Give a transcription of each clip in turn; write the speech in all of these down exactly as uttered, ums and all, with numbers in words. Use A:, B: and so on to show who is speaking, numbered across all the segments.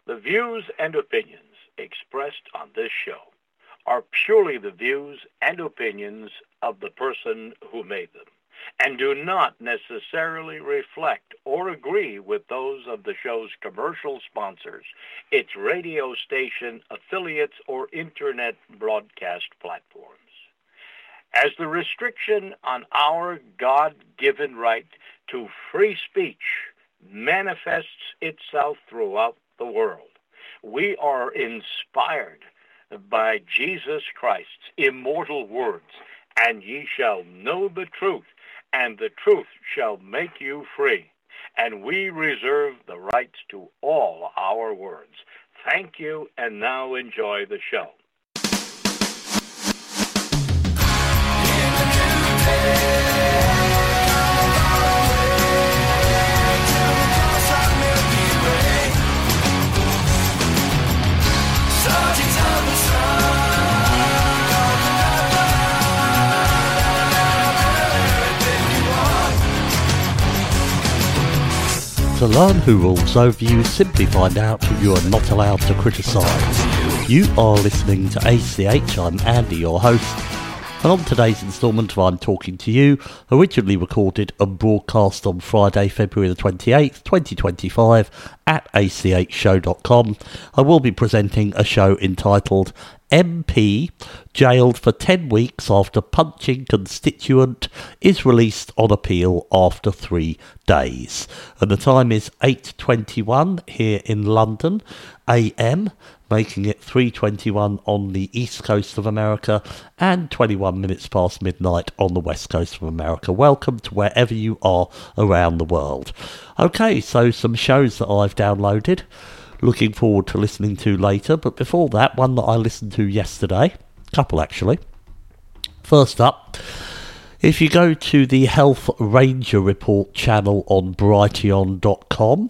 A: The views and opinions expressed on this show are purely the views and opinions of the person who made them, and do not necessarily reflect or agree with those of the show's commercial sponsors, its radio station, affiliates, or internet broadcast platforms. As the restriction on our God-given right to free speech manifests itself throughout the world, we are inspired by Jesus Christ's immortal words, and ye shall know the truth, and the truth shall make you free. And we reserve the rights to all our words. Thank you, and now enjoy the show.
B: To learn who rules over you, simply find out who you are not allowed to criticise. You are listening to A C H, I'm Andy, your host, and on today's instalment of I'm Talking to You, originally recorded and broadcast on Friday, February the twenty-eighth, twenty twenty-five at a c h show dot com, I will be presenting a show entitled M P jailed for ten weeks after punching constituent is released on appeal after three days. And the time is eight twenty-one here in London A M, making it three twenty-one on the east coast of America and twenty-one minutes past midnight on the west coast of America. Welcome to wherever you are around the world. Okay, so some shows that I've downloaded. Looking forward to listening to later, but before that, one that I listened to yesterday, a couple actually. First up, if you go to the Health Ranger Report channel on Brighteon dot com,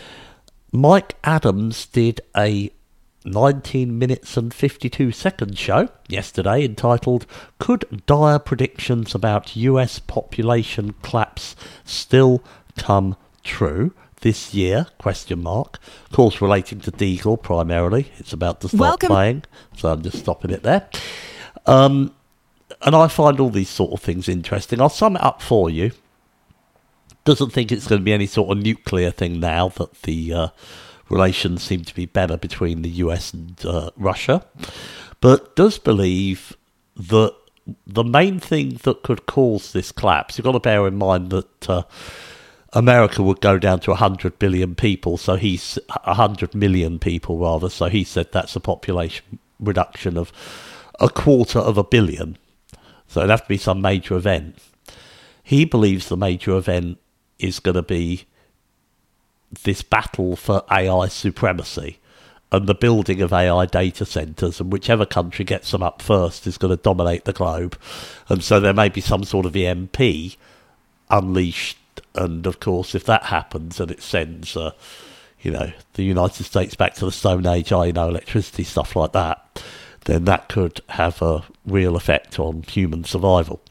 B: Mike Adams did a nineteen minutes and fifty-two second show yesterday entitled Could Dire Predictions About U S Population Collapse Still Come True this year, question mark. Of course, relating to Deagle primarily. It's about to start
C: Welcome.
B: playing, so I'm just stopping it there. Um, and I find all these sort of things interesting. I'll sum it up for you. Doesn't think it's going to be any sort of nuclear thing now that the uh, relations seem to be better between the U S and uh, Russia, but does believe that the main thing that could cause this collapse, you've got to bear in mind that uh, America would go down to one hundred billion people, so he's one hundred million people rather, so he said that's a population reduction of a quarter of a billion. So it'd have to be some major event. He believes the major event is going to be this battle for A I supremacy and the building of A I data centres, and whichever country gets them up first is going to dominate the globe. And so there may be some sort of E M P unleashed. And of course, if that happens and it sends, uh, you know, the United States back to the Stone Age, you know, electricity, stuff like that, then that could have a real effect on human survival.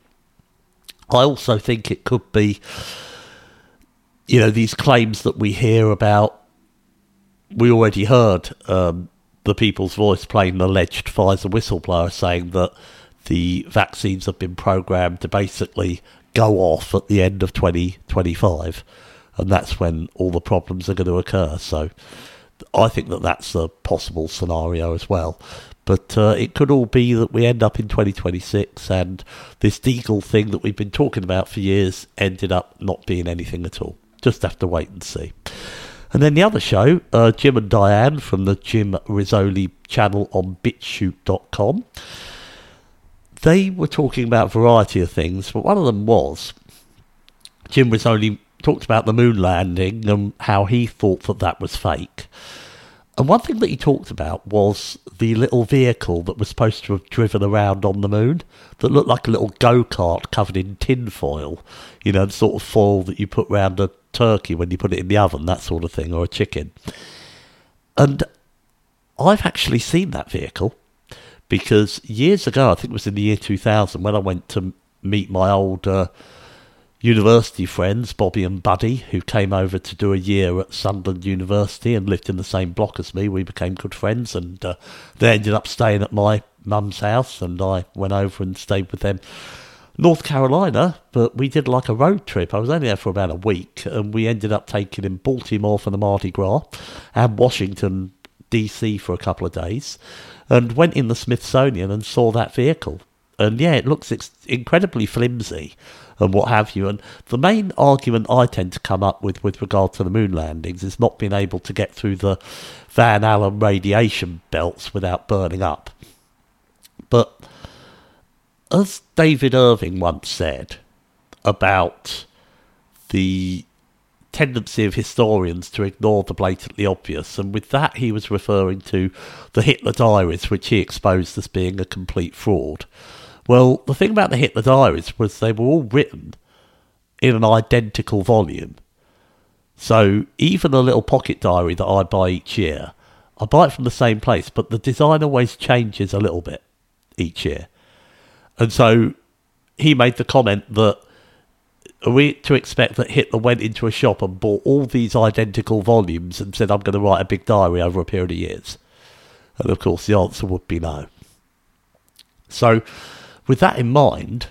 B: I also think it could be, you know, these claims that we hear about. We already heard um, the People's Voice playing an alleged Pfizer whistleblower saying that the vaccines have been programmed to basically go off at the end of twenty twenty-five, and that's when all the problems are going to occur. So I think that that's a possible scenario as well. But uh, it could all be that we end up in twenty twenty-six and this Deagle thing that we've been talking about for years ended up not being anything at all. Just have to wait and see. And then the other show, uh, Jim and Diane from the Jim Rizzoli channel on BitChute dot com. They were talking about a variety of things, but one of them was Jim Rizzoli talked about the moon landing and how he thought that that was fake. And one thing that he talked about was the little vehicle that was supposed to have driven around on the moon that looked like a little go-kart covered in tin foil, you know, the sort of foil that you put round a turkey when you put it in the oven, that sort of thing, or a chicken. And I've actually seen that vehicle. Because years ago, I think it was in the year two thousand, when I went to meet my old uh, university friends, Bobby and Buddy, who came over to do a year at Sunderland University and lived in the same block as me. We became good friends, and uh, they ended up staying at my mum's house, and I went over and stayed with them. North Carolina, but we did like a road trip. I was only there for about a week, and we ended up taking in Baltimore for the Mardi Gras and Washington, D C for a couple of days, and went in the Smithsonian and saw that vehicle. And yeah, it looks ex- incredibly flimsy and what have you. And the main argument I tend to come up with with regard to the moon landings is not being able to get through the Van Allen radiation belts without burning up. But as David Irving once said about the tendency of historians to ignore the blatantly obvious, and with that he was referring to the Hitler diaries, which he exposed as being a complete fraud. Well, the thing about the Hitler diaries was they were all written in an identical volume. So even a little pocket diary that I buy each year, I buy it from the same place, but the design always changes a little bit each year. And so he made the comment that, are we to expect that Hitler went into a shop and bought all these identical volumes and said, I'm going to write a big diary over a period of years? And of course the answer would be no. So with that in mind,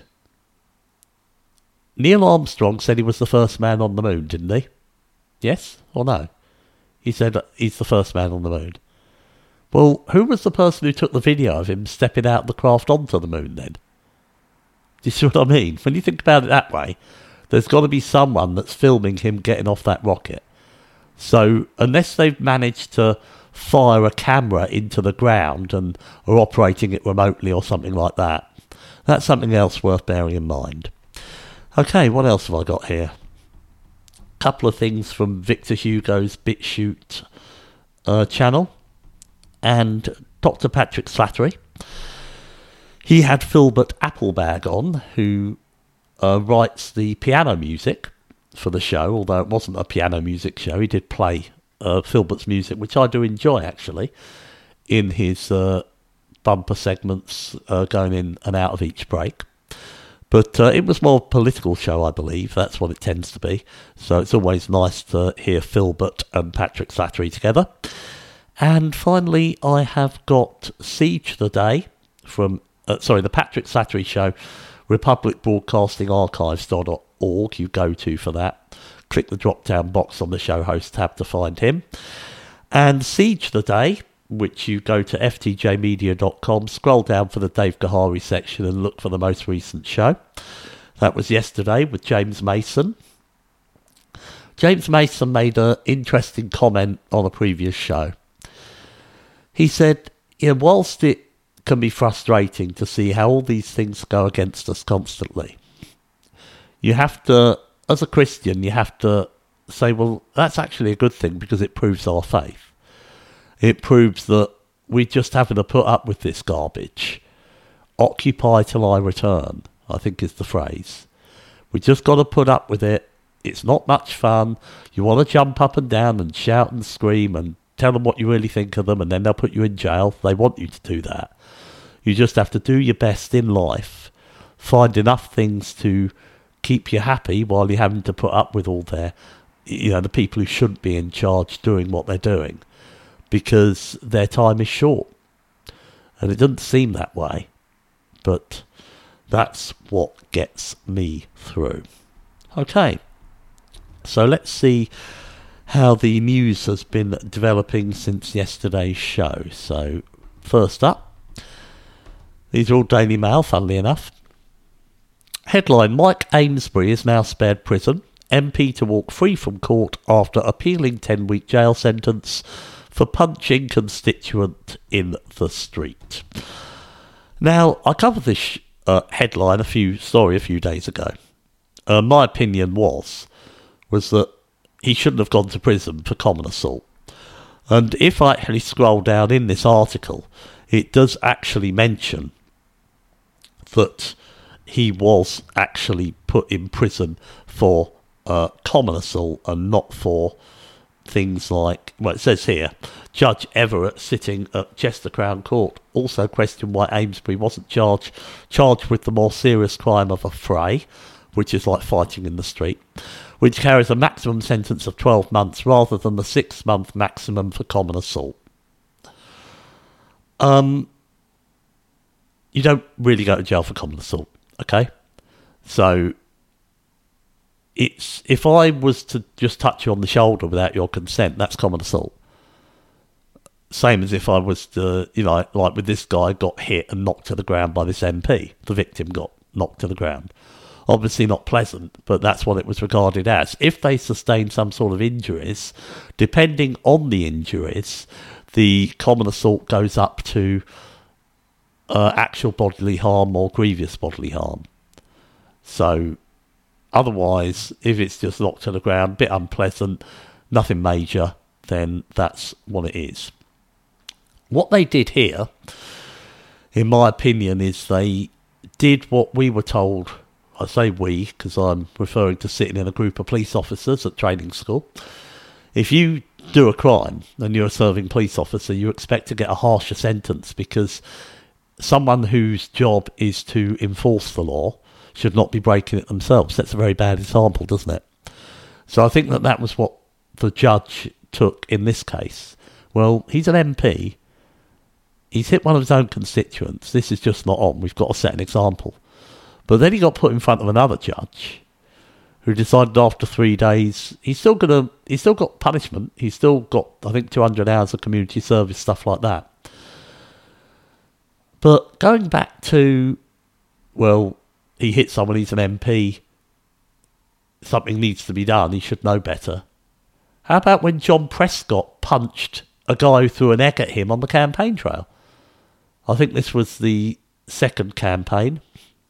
B: Neil Armstrong said he was the first man on the moon, didn't he? Yes or no? He said he's the first man on the moon. Well, who was the person who took the video of him stepping out of the craft onto the moon then? Do you see what I mean? When you think about it that way, there's got to be someone that's filming him getting off that rocket. So unless they've managed to fire a camera into the ground and are operating it remotely or something like that, that's something else worth bearing in mind. Okay, what else have I got here? A couple of things from Victor Hugo's BitChute uh, channel and Doctor Patrick Slattery. He had Philbert Applebag on, who uh, writes the piano music for the show, although it wasn't a piano music show. He did play uh, Philbert's music, which I do enjoy, actually, in his uh, bumper segments uh, going in and out of each break. But uh, it was more a political show, I believe. That's what it tends to be. So it's always nice to hear Philbert and Patrick Slattery together. And finally, I have got Siege the Day from, uh, sorry, the Patrick Slattery Show, republic broadcasting archives dot org. You go to for that. Click the drop-down box on the show host tab to find him. And Siege the Day, which you go to f t j media dot com, scroll down for the Dave Gahary section and look for the most recent show. That was yesterday with James Mason. James Mason made an interesting comment on a previous show. He said, yeah, whilst it can be frustrating to see how all these things go against us constantly, you have to, as a Christian, you have to say, well, that's actually a good thing because it proves our faith. It proves that we just having to put up with this garbage. Occupy till I return, I think is the phrase. We just got to put up with it. It's not much fun. You want to jump up and down and shout and scream and tell them what you really think of them, and then they'll put you in jail. They want you to do that. You just have to do your best in life, find enough things to keep you happy while you're having to put up with all their, you know, the people who shouldn't be in charge doing what they're doing, because their time is short. And it doesn't seem that way, but that's what gets me through. Okay, so let's see how the news has been developing since yesterday's show. So, first up, these are all Daily Mail, funnily enough. Headline, Mike Amesbury is now spared prison. M P to walk free from court after appealing ten-week jail sentence for punching constituent in the street. Now, I covered this uh, headline, a few story a few days ago. Uh, my opinion was, was that he shouldn't have gone to prison for common assault. And if I actually scroll down in this article, it does actually mention that he was actually put in prison for uh, common assault and not for things like, well, it says here, Judge Everett, sitting at Chester Crown Court, also questioned why Amesbury wasn't charged charged with the more serious crime of affray, which is like fighting in the street, which carries a maximum sentence of twelve months rather than the six-month maximum for common assault. Um, you don't really go to jail for common assault, okay? So, it's if I was to just touch you on the shoulder without your consent, that's common assault. Same as if I was to, you know, like with this guy, got hit and knocked to the ground by this M P. The victim got knocked to the ground. Obviously not pleasant, but that's what it was regarded as. If they sustain some sort of injuries, depending on the injuries, the common assault goes up to uh, actual bodily harm or grievous bodily harm. So, otherwise, if it's just knocked to the ground, a bit unpleasant, nothing major, then that's what it is. What they did here, in my opinion, is they did what we were told. I say we, because I'm referring to sitting in a group of police officers at training school. If you do a crime and you're a serving police officer, you expect to get a harsher sentence because someone whose job is to enforce the law should not be breaking it themselves. That's a very bad example, doesn't it? So I think that that was what the judge took in this case. Well, he's an M P. He's hit one of his own constituents. This is just not on. We've got to set an example. But then he got put in front of another judge who decided after three days he's still gonna he's still got punishment. He's still got, I think, two hundred hours of community service, stuff like that. But going back to, well, he hit someone, he's an M P, something needs to be done, he should know better. How about when John Prescott punched a guy who threw an egg at him on the campaign trail? I think this was the second campaign,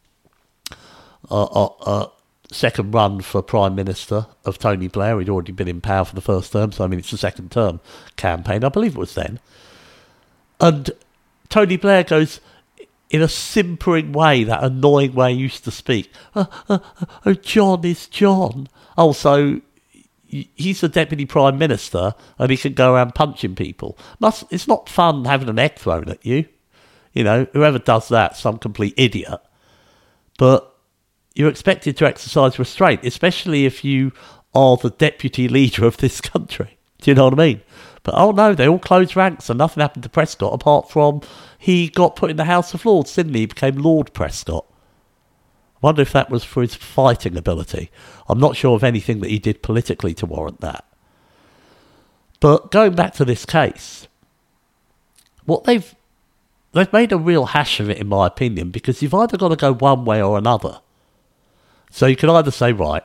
B: uh, uh, uh, second run for Prime Minister of Tony Blair. He'd already been in power for the first term, so I mean it's the second term campaign, I believe it was then. And Tony Blair goes, in a simpering way, that annoying way he used to speak, oh, oh, oh John is John. Oh, so he's the Deputy Prime Minister and he can go around punching people. Must, it's not fun having an egg thrown at you. You know, whoever does that, some complete idiot. But you're expected to exercise restraint, especially if you are the deputy leader of this country. Do you know what I mean? But oh no, they all closed ranks and nothing happened to Prescott apart from he got put in the House of Lords, didn't he? He became Lord Prescott. I wonder if that was for his fighting ability. I'm not sure of anything that he did politically to warrant that. But going back to this case, what they've they've made a real hash of it, in my opinion, because you've either got to go one way or another. So you can either say, right,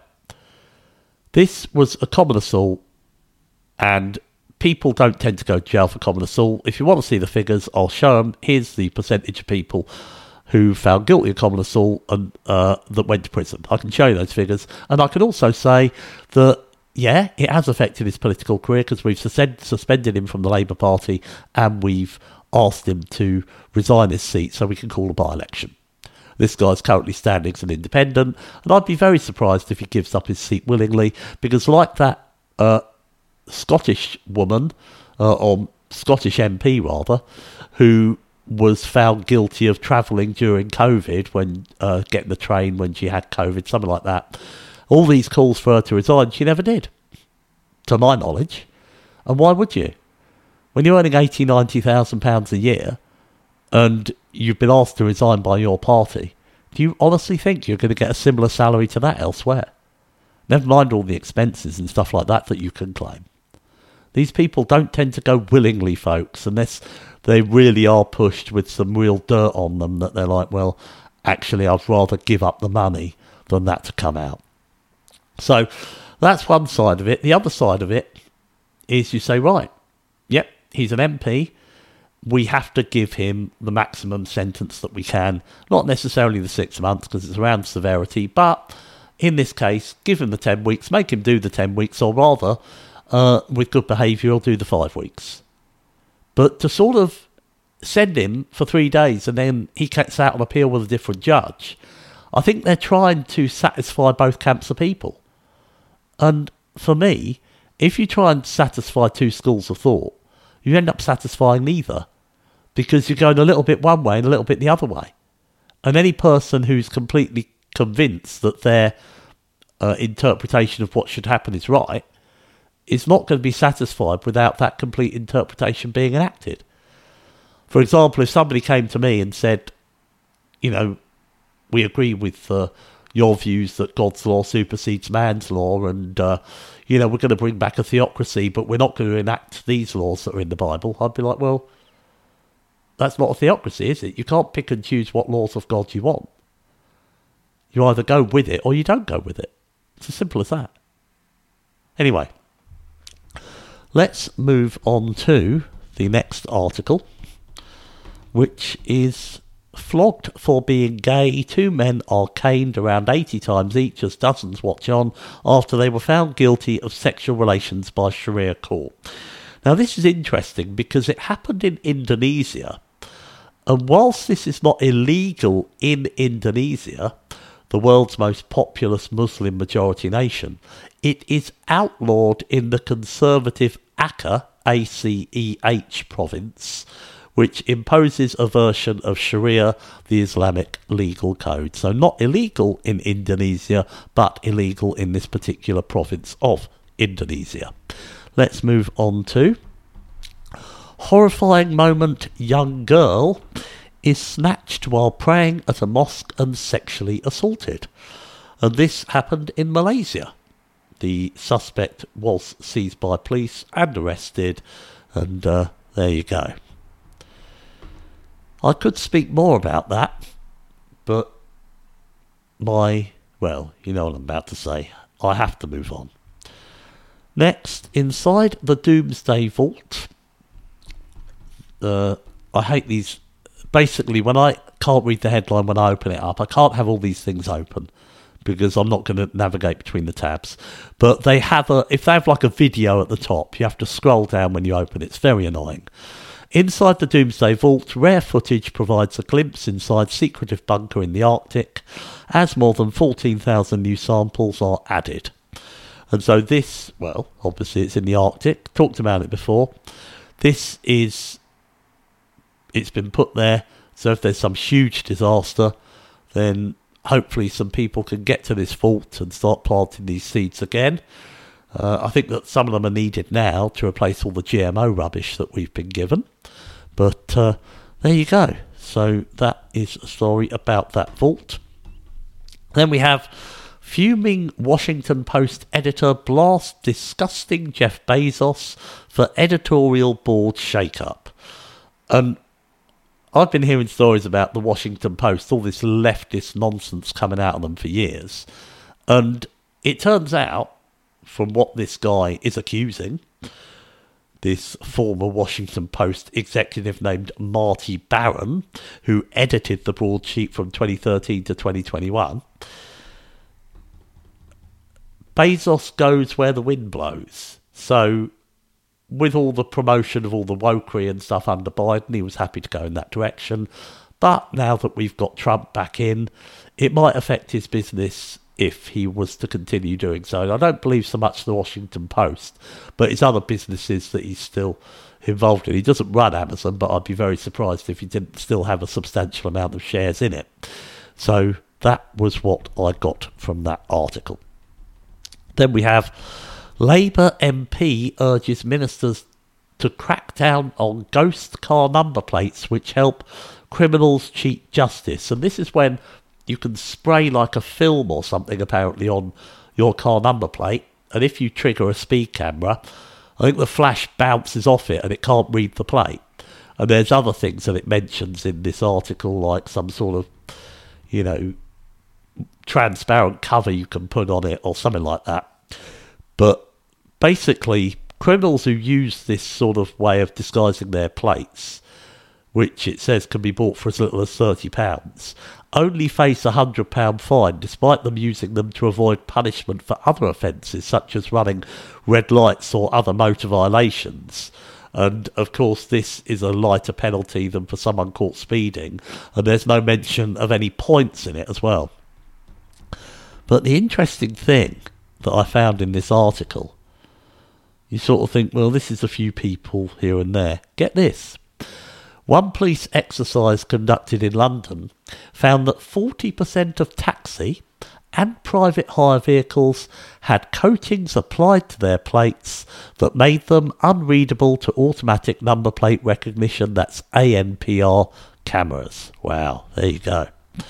B: this was a common assault, and people don't tend to go to jail for common assault. If you want to see the figures, I'll show them. Here's the percentage of people who found guilty of common assault and uh, that went to prison. I can show you those figures. And I can also say that, yeah, it has affected his political career because we've suspend- suspended him from the Labour Party and we've asked him to resign his seat so we can call a by-election. This guy's currently standing as an independent, and I'd be very surprised if he gives up his seat willingly, because like that uh, Scottish woman, uh, or Scottish M P rather, who was found guilty of travelling during COVID, when uh, getting the train when she had COVID, something like that. All these calls for her to resign, she never did, to my knowledge. And why would you? When you're earning eighty, ninety thousand pounds a year, and you've been asked to resign by your party, do you honestly think you're going to get a similar salary to that elsewhere? Never mind all the expenses and stuff like that that you can claim. These people don't tend to go willingly, folks, unless they really are pushed with some real dirt on them that they're like, well, actually, I'd rather give up the money than that to come out. So that's one side of it. The other side of it is you say, right, yep, he's an M P. We have to give him the maximum sentence that we can. Not necessarily the six months because it's around severity, but in this case, give him the ten weeks, make him do the ten weeks, or rather, uh, with good behaviour, he'll do the five weeks. But to sort of send him for three days and then he gets out on appeal with a different judge, I think they're trying to satisfy both camps of people. And for me, if you try and satisfy two schools of thought, you end up satisfying neither, because you're going a little bit one way and a little bit the other way. And any person who's completely convinced that their uh, interpretation of what should happen is right, is not going to be satisfied without that complete interpretation being enacted. For example, if somebody came to me and said, you know, we agree with uh, your views that God's law supersedes man's law, and, uh, you know, we're going to bring back a theocracy, but we're not going to enact these laws that are in the Bible, I'd be like, well, that's not a theocracy, is it? You can't pick and choose what laws of God you want. You either go with it or you don't go with it. It's as simple as that. Anyway, let's move on to the next article, which is flogged for being gay. Two men are caned around eighty times each as dozens watch on after they were found guilty of sexual relations by Sharia court. Now, this is interesting because it happened in Indonesia, and whilst this is not illegal in Indonesia, the world's most populous Muslim majority nation, it is outlawed in the conservative Aceh, A C E H province, which imposes a version of Sharia, the Islamic legal code. So not illegal in Indonesia, but illegal in this particular province of Indonesia. Let's move on to horrifying moment. Young girl is snatched while praying at a mosque and sexually assaulted. And this happened in Malaysia. The suspect was seized by police and arrested, and uh, there you go. I could speak more about that, but my, well, you know what I'm about to say. I have to move on. Next, inside the Doomsday Vault, uh, I hate these. Basically, when I can't read the headline when I open it up, I can't have all these things open because I'm not going to navigate between the tabs. But they have a, if they have like a video at the top, you have to scroll down when you open it. It's very annoying. Inside the Doomsday Vault, rare footage provides a glimpse inside secretive bunker in the Arctic, as more than fourteen thousand new samples are added. And so this, well, obviously it's in the Arctic, talked about it before. This is, it's been put there, so if there's some huge disaster, then hopefully some people can get to this vault and start planting these seeds again. Uh, I think that some of them are needed now to replace all the G M O rubbish that we've been given. But uh, there you go. So that is a story about that vault. Then we have fuming Washington Post editor blasts disgusting Jeff Bezos for editorial board shake-up. And I've been hearing stories about the Washington Post, all this leftist nonsense coming out of them for years. And it turns out, from what this guy is accusing, this former Washington Post executive named Marty Baron, who edited the broadsheet from twenty thirteen to twenty twenty-one, Bezos goes where the wind blows. So, with all the promotion of all the wokery and stuff under Biden, he was happy to go in that direction. But now that we've got Trump back in, it might affect his business if he was to continue doing so. And I don't believe so much the Washington Post, but his other businesses that he's still involved in. He doesn't run Amazon, but I'd be very surprised if he didn't still have a substantial amount of shares in it. So that was what I got from that article. Then we have Labour M P urges ministers to crack down on ghost car number plates which help criminals cheat justice. And this is when you can spray like a film or something apparently on your car number plate, and if you trigger a speed camera, I think the flash bounces off it and it can't read the plate. And there's other things that it mentions in this article, like some sort of, you know, transparent cover you can put on it or something like that. But basically, criminals who use this sort of way of disguising their plates, which it says can be bought for as little as thirty pounds, only face a one hundred pounds fine, despite them using them to avoid punishment for other offences, such as running red lights or other motor violations. And, of course, this is a lighter penalty than for someone caught speeding, and there's no mention of any points in it as well. But the interesting thing that I found in this article, you sort of think, well, this is a few people here and there. Get this. One police exercise conducted in London found that forty percent of taxi and private hire vehicles had coatings applied to their plates that made them unreadable to automatic number plate recognition, that's A N P R cameras. Wow, there you go.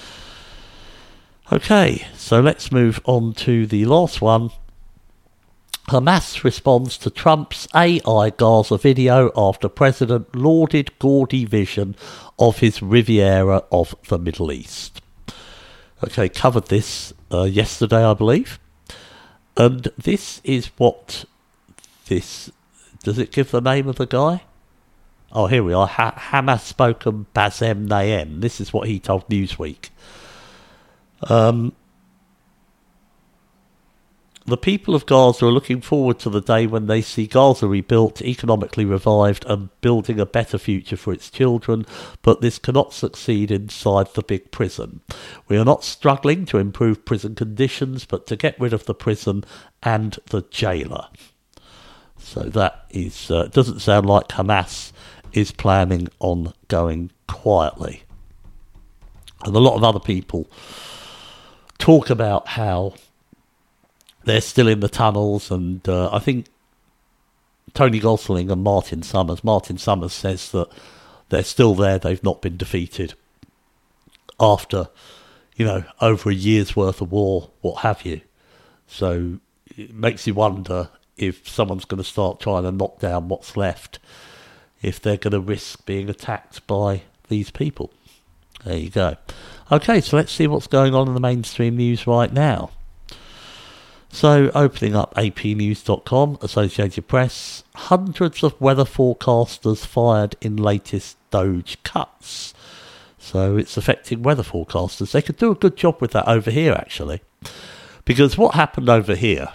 B: Okay, so let's move on to the last one. Hamas responds to Trump's A I Gaza video after President lauded gaudy vision of his Riviera of the Middle East. Okay, covered this uh, yesterday, I believe. And this is what this... Does it give the name of the guy? Oh, here we are. Ha- Hamas spokesman Bassem Naim. This is what he told Newsweek. Um... The people of Gaza are looking forward to the day when they see Gaza rebuilt, economically revived, and building a better future for its children, but this cannot succeed inside the big prison. We are not struggling to improve prison conditions, but to get rid of the prison and the jailer. So that is, uh, doesn't sound like Hamas is planning on going quietly. And a lot of other people talk about how they're still in the tunnels, and uh, I think Tony Gosling and Martin Summers. Martin Summers says that they're still there, they've not been defeated after, you know, over a year's worth of war, what have you. So it makes you wonder if someone's going to start trying to knock down what's left, if they're going to risk being attacked by these people. There you go. Okay, so let's see what's going on in the mainstream news right now. So, opening up A P news dot com, Associated Press, hundreds of weather forecasters fired in latest Doge cuts. So, it's affecting weather forecasters. They could do a good job with that over here, actually. Because what happened over here,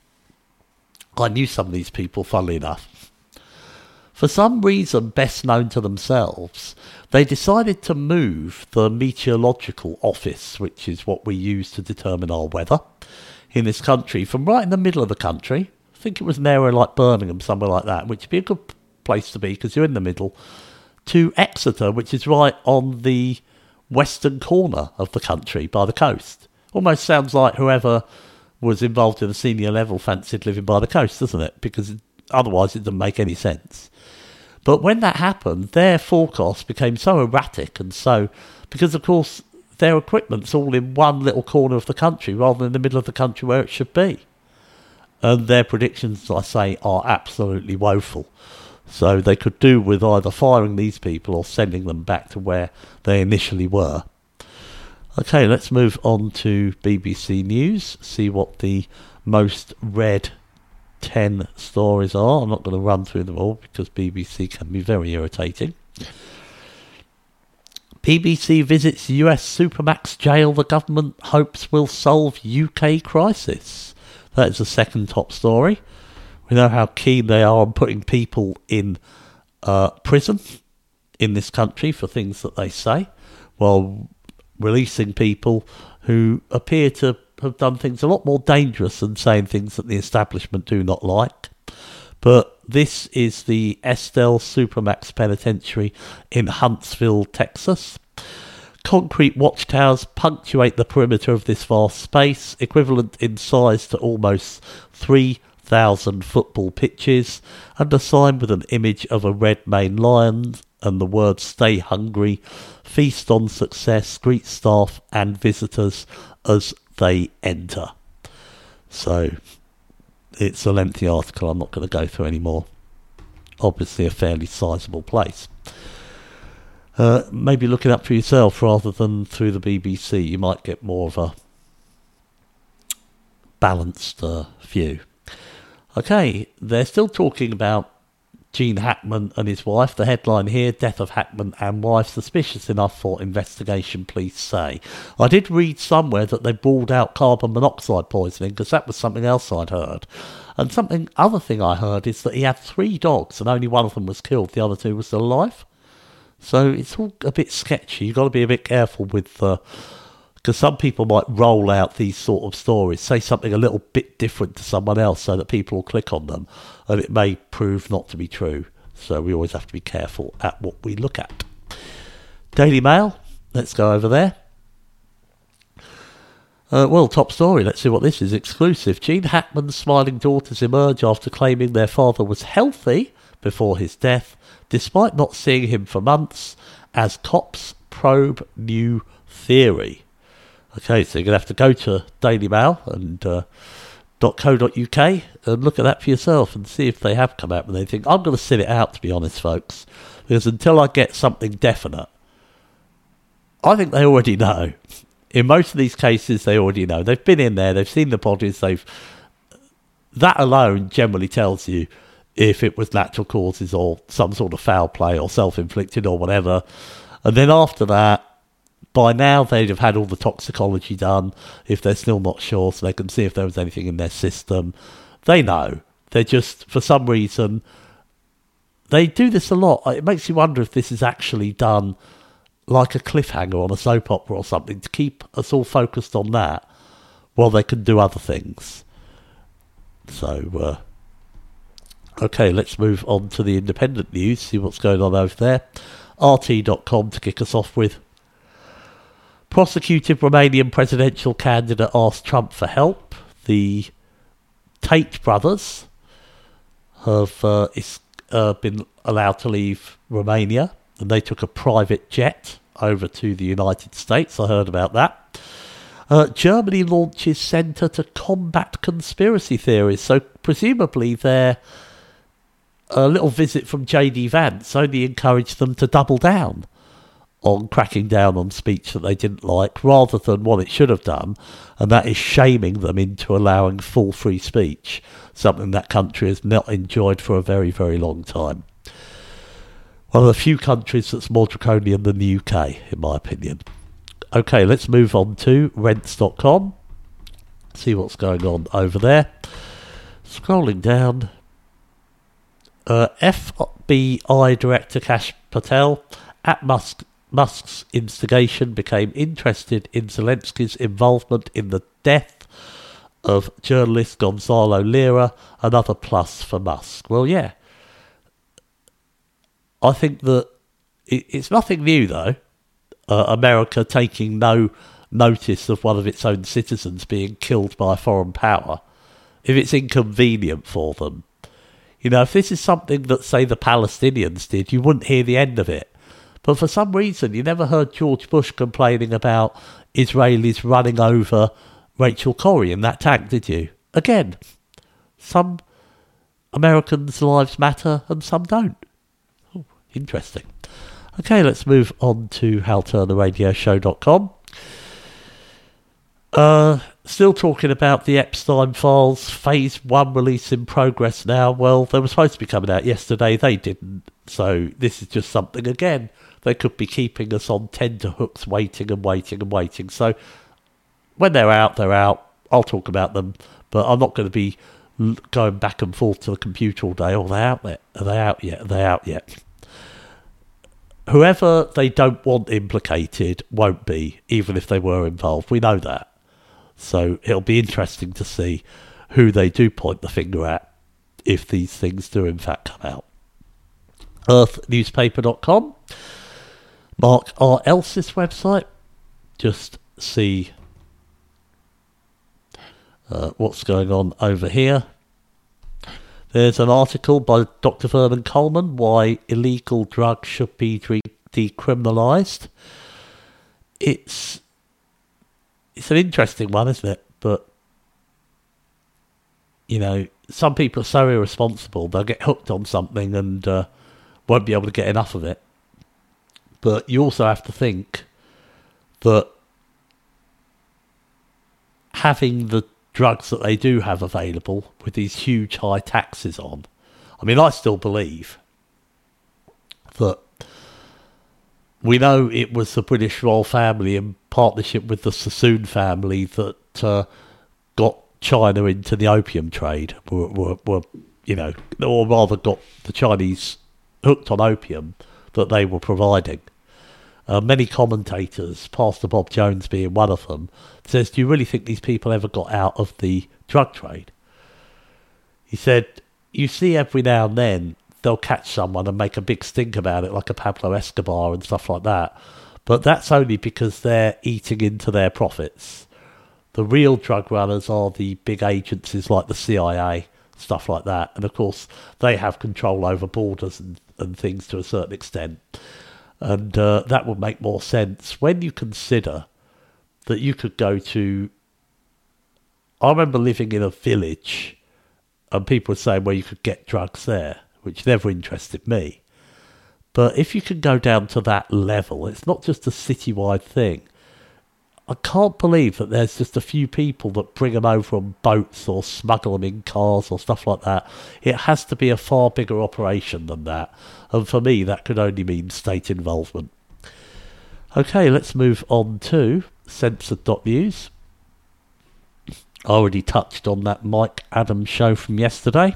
B: I knew some of these people, funnily enough. For some reason best known to themselves, they decided to move the meteorological office, which is what we use to determine our weather in this country, from right in the middle of the country. I think it was an area like Birmingham, somewhere like that, which would be a good place to be because you're in the middle, to Exeter, which is right on the western corner of the country by the coast. Almost sounds like whoever was involved in the senior level fancied living by the coast, doesn't it? Because otherwise it doesn't make any sense. But when that happened, their forecast became so erratic and so... Because, of course, their equipment's all in one little corner of the country rather than in the middle of the country where it should be. And their predictions, I say, are absolutely woeful. So they could do with either firing these people or sending them back to where they initially were. Okay, let's move on to B B C News, see what the most read ten stories are. I'm not going to run through them all because B B C can be very irritating. B B C visits U S Supermax jail the government hopes will solve U K crisis. That is the second top story. We know how keen they are on putting people in uh, prison in this country for things that they say, while releasing people who appear to have done things a lot more dangerous than saying things that the establishment do not like. But this is the Estelle Supermax Penitentiary in Huntsville, Texas. Concrete watchtowers punctuate the perimeter of this vast space, equivalent in size to almost three thousand football pitches, and a sign with an image of a red maned lion and the words "Stay hungry, feast on success, greet staff and visitors as they enter." So, it's a lengthy article, I'm not going to go through anymore. Obviously a fairly sizable place. Uh, maybe look it up for yourself rather than through the B B C. You might get more of a balanced uh, view. Okay, they're still talking about Gene Hackman and his wife. The headline here, death of Hackman and wife, suspicious enough for investigation, police say. I did read somewhere that they ruled out carbon monoxide poisoning, because that was something else I'd heard. And something other thing I heard is that he had three dogs and only one of them was killed, the other two were still alive. So it's all a bit sketchy. You've got to be a bit careful with... Uh, because some people might roll out these sort of stories, say something a little bit different to someone else so that people will click on them, and it may prove not to be true. So we always have to be careful at what we look at. Daily Mail, let's go over there. Uh, well, top story, let's see what this is. Exclusive. Gene Hackman's smiling daughters emerge after claiming their father was healthy before his death, despite not seeing him for months, as cops probe new theory. Okay, so you're going to have to go to Daily Mail and uh, .co.uk and look at that for yourself and see if they have come out with anything. I'm going to sit it out, to be honest, folks, because until I get something definite, I think they already know. In most of these cases, they already know. They've been in there, they've seen the bodies, they've... That alone generally tells you if it was natural causes or some sort of foul play or self-inflicted or whatever. And then after that, by now they'd have had all the toxicology done, if they're still not sure, so they can see if there was anything in their system. They know. They're just, for some reason... They do this a lot. It makes you wonder if this is actually done like a cliffhanger on a soap opera or something, to keep us all focused on that while they can do other things. So, uh, okay, let's move on to the independent news, see what's going on over there. R T dot com to kick us off with. Prosecuted Romanian presidential candidate asked Trump for help. The Tate brothers have uh, is, uh, been allowed to leave Romania, and they took a private jet over to the United States. I heard about that. Uh, Germany launches Centre to Combat Conspiracy Theories. So presumably their uh, little visit from J D Vance only encouraged them to double down on cracking down on speech that they didn't like, rather than what it should have done, and that is shaming them into allowing full free speech, something that country has not enjoyed for a very, very long time. One of the few countries that's more draconian than the U K, in my opinion. Okay, let's move on to rents dot com. See what's going on over there. Scrolling down. Uh, F B I Director Kash Patel, at Musk, Musk's instigation, became interested in Zelensky's involvement in the death of journalist Gonzalo Lira, another plus for Musk. Well, yeah. I think that it, it's nothing new, though. Uh, America taking no notice of one of its own citizens being killed by a foreign power, if it's inconvenient for them. You know, if this is something that, say, the Palestinians did, you wouldn't hear the end of it. But for some reason, you never heard George Bush complaining about Israelis running over Rachel Corrie in that tank, did you? Again, some Americans' lives matter and some don't. Oh, interesting. Okay, let's move on to Hal Turner Radio Show dot com. Uh, still talking about the Epstein files, phase one release in progress now. Well, they were supposed to be coming out yesterday, they didn't. So this is just something, again, they could be keeping us on tenterhooks, waiting and waiting and waiting. So when they're out, they're out. I'll talk about them, but I'm not going to be going back and forth to the computer all day. Oh, they're out there. Are they out yet? Are they out yet? Whoever they don't want implicated won't be, even if they were involved. We know that. So it'll be interesting to see who they do point the finger at if these things do in fact come out. earth newspaper dot com. Mark R. Elsis website. Just see uh, what's going on over here. There's an article by Doctor Vernon Coleman, Why Illegal Drugs Should Be de- Decriminalised. It's it's an interesting one, isn't it? But, you know, some people are so irresponsible, they'll get hooked on something and uh, won't be able to get enough of it. But you also have to think that having the drugs that they do have available with these huge high taxes on, I mean, I still believe that we know it was the British royal family in partnership with the Sassoon family that uh, got China into the opium trade, were, were, were, you know, or rather got the Chinese hooked on opium that they were providing. Uh, many commentators, Pastor Bob Jones being one of them, says, do you really think these people ever got out of the drug trade? He said, you see every now and then they'll catch someone and make a big stink about it, like a Pablo Escobar and stuff like that. But that's only because they're eating into their profits. The real drug runners are the big agencies like the C I A, stuff like that. And of course, they have control over borders and, and things to a certain extent. And uh, that would make more sense when you consider that you could go to... I remember living in a village and people were saying, well, you could get drugs there, which never interested me. But if you can go down to that level, it's not just a citywide thing. I can't believe that there's just a few people that bring them over on boats or smuggle them in cars or stuff like that. It has to be a far bigger operation than that. And for me, that could only mean state involvement. Okay, let's move on to censored dot news. I already touched on that Mike Adams show from yesterday.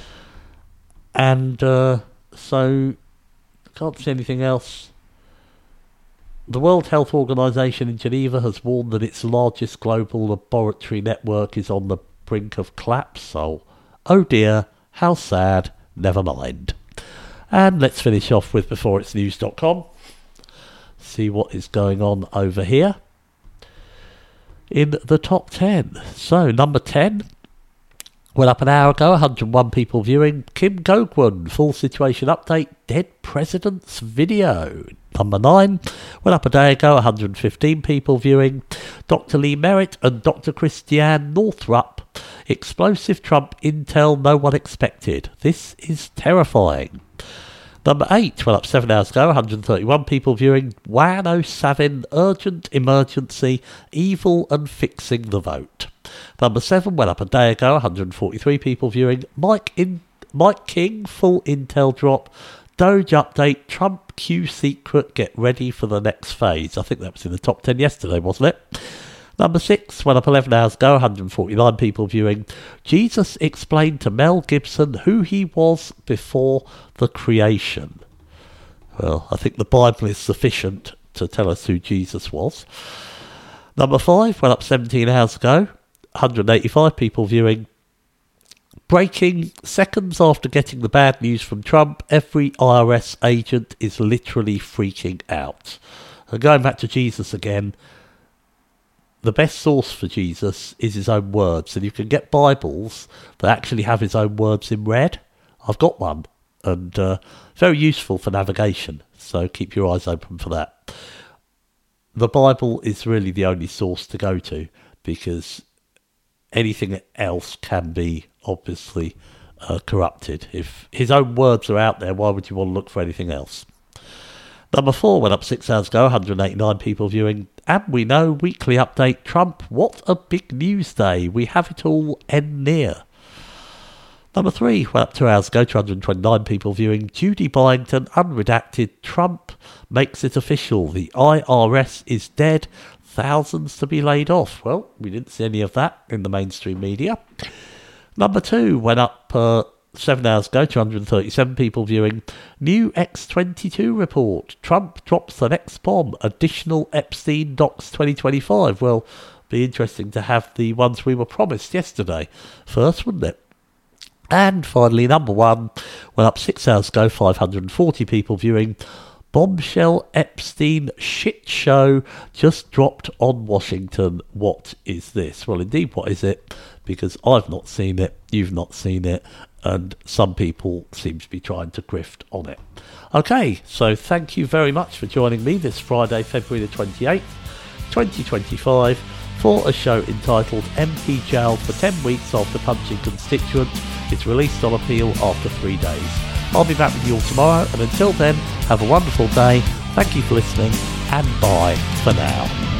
B: And uh, so, can't see anything else. The World Health Organization in Geneva has warned that its largest global laboratory network is on the brink of collapse. So, oh dear, how sad, never mind. And let's finish off with before it's news dot com. See what is going on over here in the top ten. So, number ten, went up an hour ago, one hundred one people viewing. Kim Gogwon, full situation update, dead president's video. Number nine, went up a day ago, one hundred fifteen people viewing. Doctor Lee Merritt and Doctor Christiane Northrup, explosive Trump intel no one expected. This is terrifying. Number eight, went up seven hours ago, one hundred thirty-one people viewing. Juan O. Savin, urgent emergency, evil and fixing the vote. Number seven, went up a day ago, one hundred forty-three people viewing. Mike in Mike King, full intel drop. Doge update, Trump Q secret, get ready for the next phase. I think that was in the top ten yesterday, wasn't it? Number six, went up eleven hours ago, one hundred forty-nine people viewing. Jesus explained to Mel Gibson who he was before the creation. Well, I think the Bible is sufficient to tell us who Jesus was. Number five, went up seventeen hours ago, one hundred eighty-five people viewing. Breaking, seconds after getting the bad news from Trump, every I R S agent is literally freaking out. And going back to Jesus again, the best source for Jesus is his own words. And you can get Bibles that actually have his own words in red. I've got one, and uh, very useful for navigation. So keep your eyes open for that. The Bible is really the only source to go to, because anything else can be obviously uh, corrupted. If his own words are out there, why would you want to look for anything else? Number four, went up six hours ago, one hundred eighty-nine people viewing. And we know, weekly update, Trump, what a big news day. We have it all end near. Number three, went up two hours ago, two hundred twenty-nine people viewing. Judy Byington, unredacted, Trump makes it official. The I R S is dead. Thousands to be laid off. Well, we didn't see any of that in the mainstream media. Number two, went up uh, seven hours ago, two hundred thirty-seven people viewing. New X twenty-two report. Trump drops the next bomb. Additional Epstein docs twenty twenty-five. Well, be interesting to have the ones we were promised yesterday first, wouldn't it? And finally, number one, went up six hours ago, five hundred forty people viewing. Bombshell Epstein shit show just dropped on Washington. What is this? Well, indeed, what is it? Because I've not seen it, you've not seen it, and some people seem to be trying to grift on it. Okay, so thank you very much for joining me this Friday, February the twenty-eighth, twenty twenty-five, for a show entitled M P jailed for ten weeks after punching constituents. It's released on appeal after three days. I'll be back with you all tomorrow, and until then, have a wonderful day. Thank you for listening, and bye for now.